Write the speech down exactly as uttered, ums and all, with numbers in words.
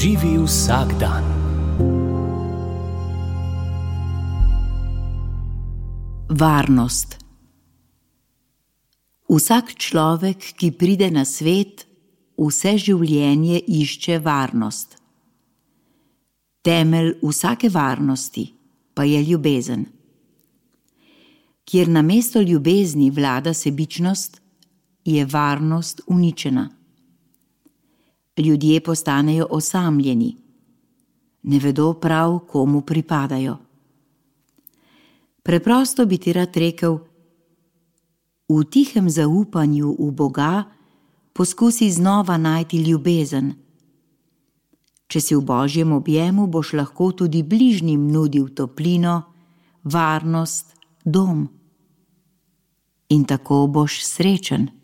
Živi vsak dan. Varnost. Vsak človek, ki pride na svet, vse življenje išče varnost. Temelj vsake varnosti pa je ljubezen. Kjer namesto ljubezni vlada sebičnost, je varnost uničena. Ljudje postanejo osamljeni, ne vedo prav, komu pripadajo. Preprosto bi ti rad rekel: v tihem zaupanju v Boga poskusi znova najti ljubezen. Če si v Božjem objemu, boš lahko tudi bližnjim nudil toplino, varnost, dom. In tako boš srečen.